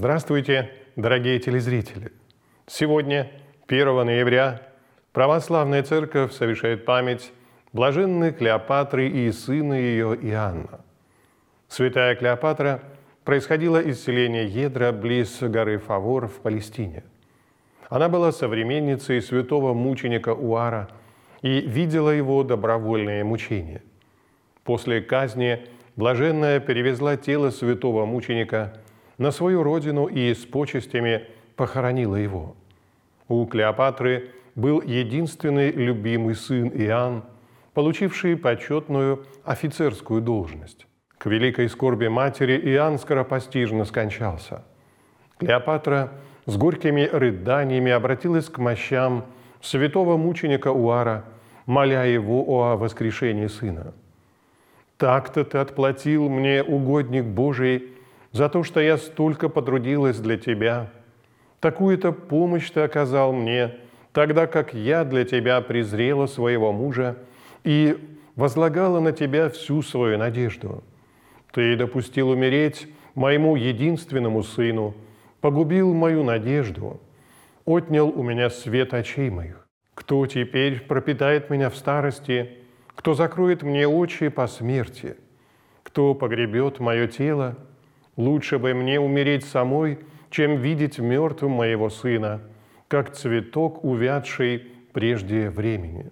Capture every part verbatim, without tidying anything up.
Здравствуйте, дорогие телезрители! Сегодня, первого ноября, Православная Церковь совершает память блаженной Клеопатры и сына ее Иоанна. Святая Клеопатра происходила из селения Едра близ горы Фавор в Палестине. Она была современницей святого мученика Уара и видела его добровольное мучение. После казни блаженная перевезла тело святого мученика на свою родину и с почестями похоронила его. У Клеопатры был единственный любимый сын Иоанн, получивший почетную офицерскую должность. К великой скорби матери Иоанн скоропостижно скончался. Клеопатра с горькими рыданиями обратилась к мощам святого мученика Уара, моля его о воскрешении сына. «Так-то ты отплатил мне, угодник Божий, за то, что я столько потрудилась для тебя. Такую-то помощь ты оказал мне, тогда как я для тебя презрела своего мужа и возлагала на тебя всю свою надежду. Ты допустил умереть моему единственному сыну, погубил мою надежду, отнял у меня свет очей моих. Кто теперь пропитает меня в старости, кто закроет мне очи по смерти, кто погребет мое тело? Лучше бы мне умереть самой, чем видеть мертвым моего сына, как цветок, увядший прежде времени.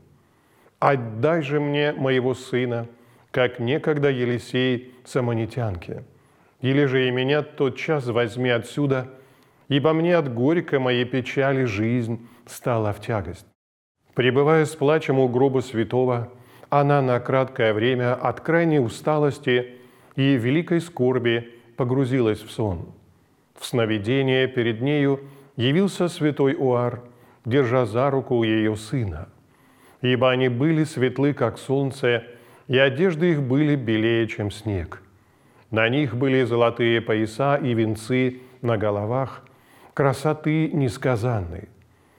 Отдай же мне моего сына, как некогда Елисей самонитянке. Или же и меня тотчас возьми отсюда, ибо мне от горькой моей печали жизнь стала в тягость». Пребывая с плачем у гроба святого, она на краткое время от крайней усталости и великой скорби погрузилась в сон. В сновидение перед нею явился святой Уар, держа за руку ее сына. Ибо они были светлы, как солнце, и одежды их были белее, чем снег. На них были золотые пояса и венцы на головах, красоты несказанной.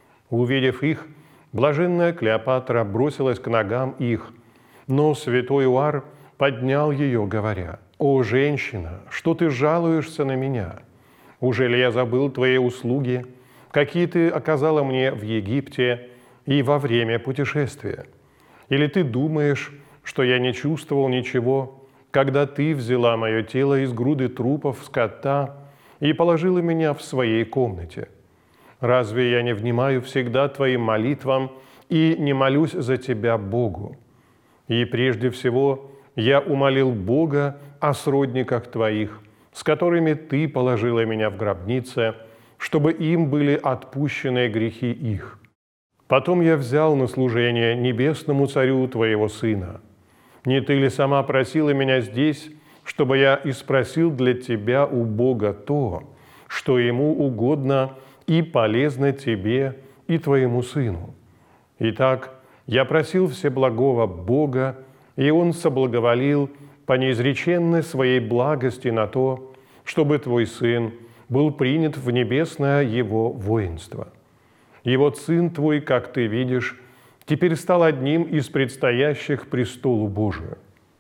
Увидев их, блаженная Клеопатра бросилась к ногам их, но святой Уар поднял ее, говоря: «О, женщина, что ты жалуешься на меня? Ужели я забыл твои услуги, какие ты оказала мне в Египте и во время путешествия? Или ты думаешь, что я не чувствовал ничего, когда ты взяла мое тело из груды трупов скота и положила меня в своей комнате? Разве я не внимаю всегда твоим молитвам и не молюсь за тебя Богу? И прежде всего я умолил Бога о сродниках твоих, с которыми ты положила меня в гробнице, чтобы им были отпущены грехи их. Потом я взял на служение небесному царю твоего сына. Не ты ли сама просила меня здесь, чтобы я испросил для тебя у Бога то, что ему угодно и полезно тебе и твоему сыну? Итак, я просил Всеблагого Бога, и Он соблаговолил по неизреченной своей благости на то, чтобы твой сын был принят в небесное его воинство. И вот сын твой, как ты видишь, теперь стал одним из предстоящих престолу Божию.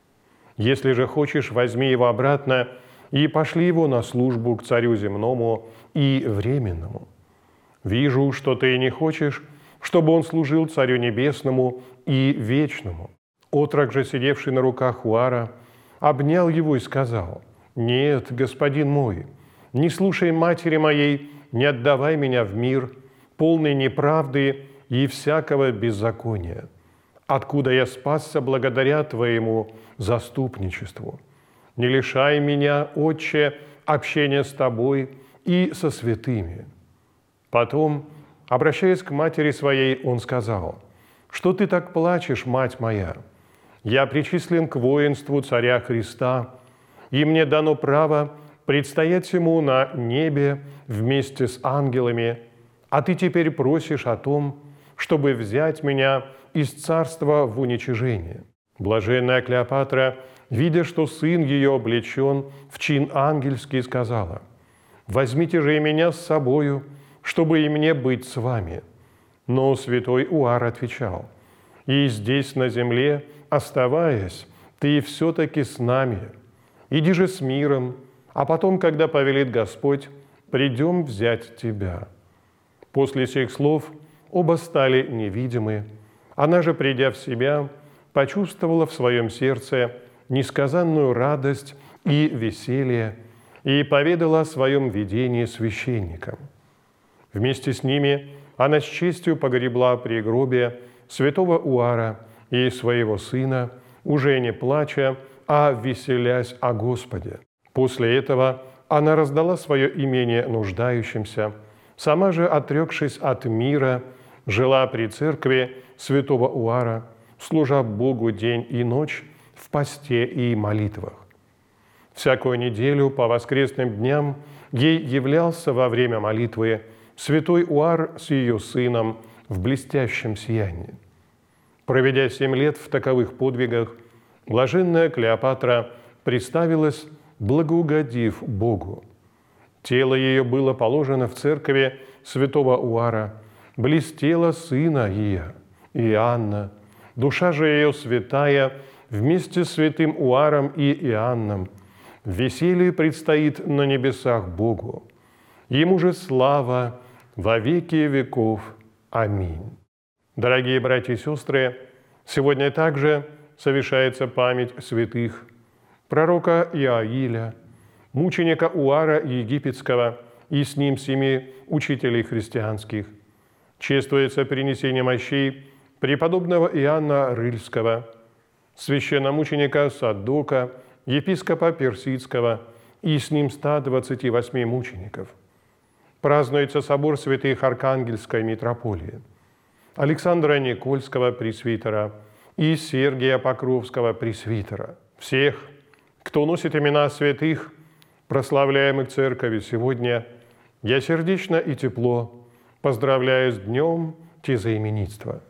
Если же хочешь, возьми его обратно и пошли его на службу к царю земному и временному. Вижу, что ты не хочешь, чтобы он служил царю небесному и вечному». Отрок же, сидевший на руках Уара, обнял его и сказал: «Нет, господин мой, не слушай матери моей, не отдавай меня в мир, полный неправды и всякого беззакония, откуда я спасся благодаря твоему заступничеству. Не лишай меня, Отче, общения с тобой и со святыми». Потом, обращаясь к матери своей, он сказал: «Что ты так плачешь, мать моя? Я причислен к воинству царя Христа, и мне дано право предстоять ему на небе вместе с ангелами, а ты теперь просишь о том, чтобы взять меня из царства в уничижение». Блаженная Клеопатра, видя, что сын ее облечен в чин ангельский, сказала: «Возьмите же и меня с собою, чтобы и мне быть с вами». Но святой Уар отвечал: «И здесь, на земле, оставаясь, ты все-таки с нами. Иди же с миром, а потом, когда повелит Господь, придем взять тебя». После сих слов оба стали невидимы. Она же, придя в себя, почувствовала в своем сердце несказанную радость и веселье и поведала о своем видении священникам. Вместе с ними она с честью погребла при гробе святого Уара и своего сына, уже не плача, а веселясь о Господе. После этого она раздала свое имение нуждающимся, сама же, отрекшись от мира, жила при церкви святого Уара, служа Богу день и ночь в посте и молитвах. Всякую неделю по воскресным дням ей являлся во время молитвы святой Уар с ее сыном в блестящем сиянии. Проведя семь лет в таковых подвигах, блаженная Клеопатра представилась, благоугодив Богу. Тело ее было положено в церкви святого Уара, близ тела сына ее, Иоанна, душа же ее святая вместе с святым Уаром и Иоанном в веселье предстоит на небесах Богу. Ему же слава во веки веков. Аминь. Дорогие братья и сестры, сегодня также совершается память святых пророка Иоиля, мученика Уара Египетского и с ним семи учителей христианских. Чествуется принесение мощей преподобного Иоанна Рыльского, священномученика Садока, епископа Персидского и с ним ста двадцати восьми мучеников. Празднуется собор святых Архангельской митрополии, Александра Никольского пресвитера и Сергия Покровского пресвитера. Всех, кто носит имена святых, прославляемых Церковью сегодня, я сердечно и тепло поздравляю с днем тезаименитства.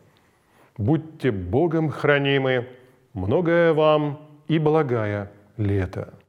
Будьте Богом хранимы, многое вам и благая лето.